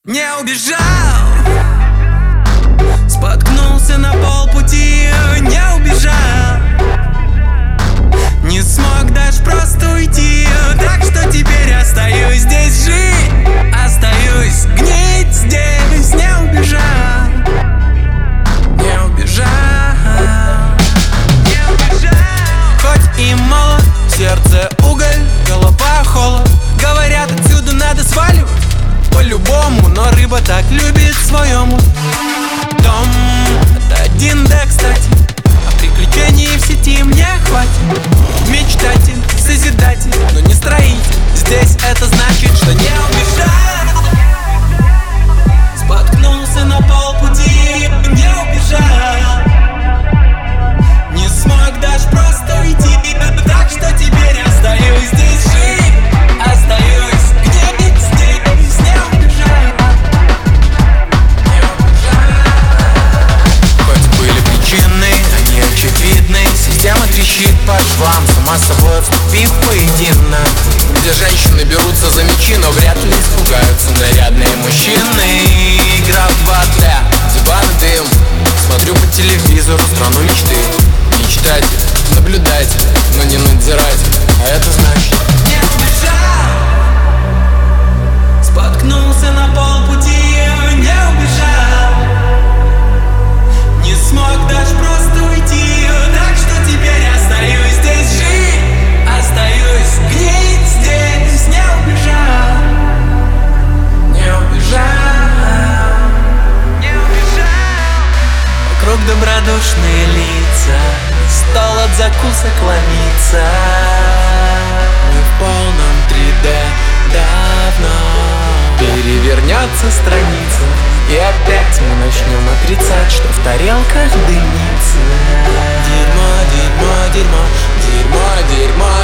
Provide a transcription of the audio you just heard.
Не убежал, споткнулся на полпути, не убежал, не смог даже просто уйти. Так что теперь остаюсь здесь жить, остаюсь гнить здесь. Не убежал, не убежал, не убежал. Хоть и молод, сердце уголь, голова холод. Говорят, отсюда надо сваливать по-любому, но рыба так любит своему. Дом — это 1D, кстати, а приключений в сети мне хватит. Мечтатель, созидатель, но не строитель. Здесь это значит, что не убежал, споткнулся на полпути, не убежал, не смог даже просто уйти. Так что теперь остаюсь здесь жить, остаюсь гнить здесь. Не убежал, не убежал. Хоть были причины, они очевидны. Система трещит по швам, сама с собой вступив в поединок. Где женщины берутся за мечи, но вряд ли испугаются нарядные мужчины. Игра в 2D, диван и дым. Смотрю по телевизору страну мечты. Мечтайте, наблюдайте, но не надзирайте. А это значит не убежал, споткнулся на полпути, не убежал, не смог даже просто уйти. Так что теперь остаюсь здесь жить, остаюсь гнить здесь. Не убежал, не убежал, не убежал. Вокруг добродушные лица, стол от закусок ломится. Мы в полном 3D давно. Перевернется страница, и опять мы начнем отрицать, что в тарелках дымится. Дерьмо, дерьмо, дерьмо, дерьмо, дерьмо.